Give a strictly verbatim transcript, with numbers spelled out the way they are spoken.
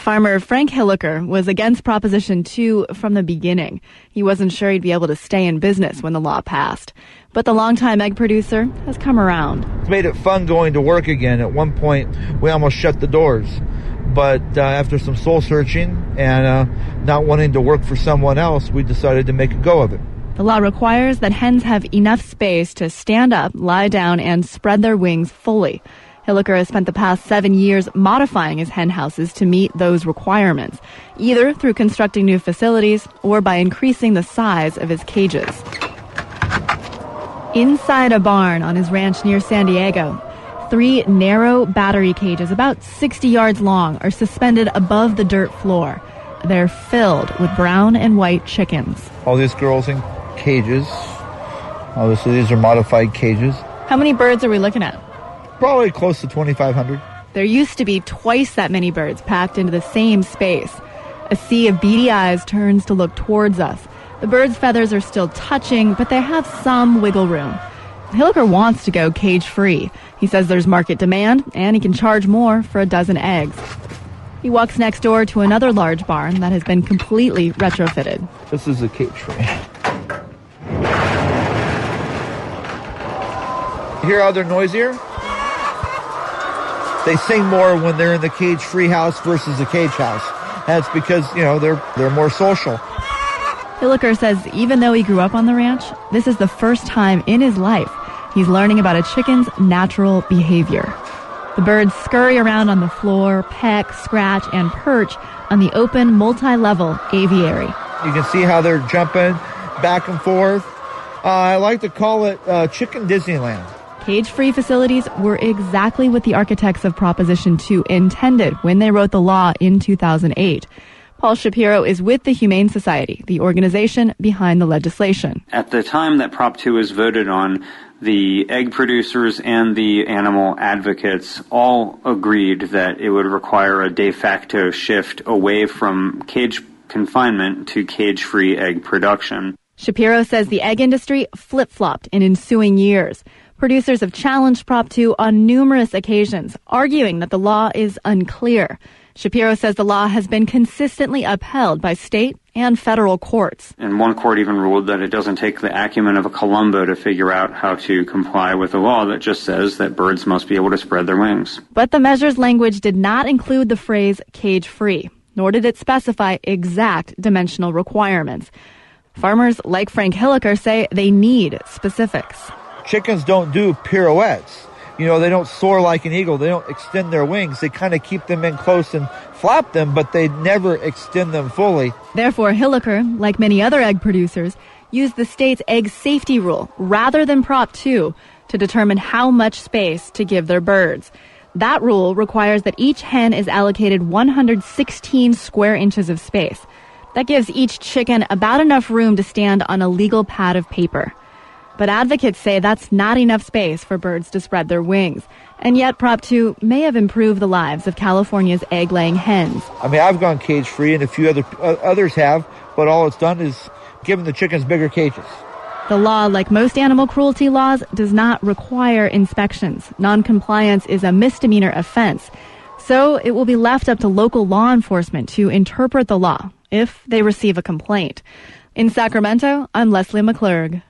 Farmer Frank Hilliker was against Proposition two from the beginning. He wasn't sure he'd be able to stay in business when the law passed. But the longtime egg producer has come around. It's made it fun going to work again. At one point, we almost shut the doors. But uh, after some soul searching and uh, not wanting to work for someone else, we decided to make a go of it. The law requires that hens have enough space to stand up, lie down, and spread their wings fully. Hilliker has spent the past seven years modifying his hen houses to meet those requirements, either through constructing new facilities or by increasing the size of his cages. Inside a barn on his ranch near San Diego, three narrow battery cages about sixty yards long are suspended above the dirt floor. They're filled with brown and white chickens. All these girls in cages. Obviously, these are modified cages. How many birds are we looking at? Probably close to twenty-five hundred. There used to be twice that many birds packed into the same space. A sea of beady eyes turns to look towards us. The birds' feathers are still touching, but they have some wiggle room. Hilliker wants to go cage-free. He says there's market demand, and he can charge more for a dozen eggs. He walks next door to another large barn that has been completely retrofitted. This is a cage-free. You hear how they're noisier? They sing more when they're in the cage-free house versus the cage house. That's because, you know, they're they're more social. Hilliker says even though he grew up on the ranch, this is the first time in his life he's learning about a chicken's natural behavior. The birds scurry around on the floor, peck, scratch, and perch on the open, multi-level aviary. You can see how they're jumping back and forth. Uh, I like to call it uh, Chicken Disneyland. Cage-free facilities were exactly what the architects of Proposition two intended when they wrote the law in two thousand eight. Paul Shapiro is with the Humane Society, the organization behind the legislation. At the time that Prop two was voted on, the egg producers and the animal advocates all agreed that it would require a de facto shift away from cage confinement to cage-free egg production. Shapiro says the egg industry flip-flopped in ensuing years. Producers have challenged Prop two on numerous occasions, arguing that the law is unclear. Shapiro says the law has been consistently upheld by state and federal courts. And one court even ruled that it doesn't take the acumen of a Columbo to figure out how to comply with a law that just says that birds must be able to spread their wings. But the measure's language did not include the phrase cage-free, nor did it specify exact dimensional requirements. Farmers like Frank Hilliker say they need specifics. Chickens don't do pirouettes. You know, they don't soar like an eagle. They don't extend their wings. They kind of keep them in close and flap them, but they never extend them fully. Therefore, Hilliker, like many other egg producers, used the state's egg safety rule rather than Prop two to determine how much space to give their birds. That rule requires that each hen is allocated one hundred sixteen square inches of space. That gives each chicken about enough room to stand on a legal pad of paper. But advocates say that's not enough space for birds to spread their wings. And yet Prop two may have improved the lives of California's egg-laying hens. I mean, I've gone cage-free and a few other uh, others have, but all it's done is given the chickens bigger cages. The law, like most animal cruelty laws, does not require inspections. Noncompliance is a misdemeanor offense. So it will be left up to local law enforcement to interpret the law if they receive a complaint. In Sacramento, I'm Leslie McClurg.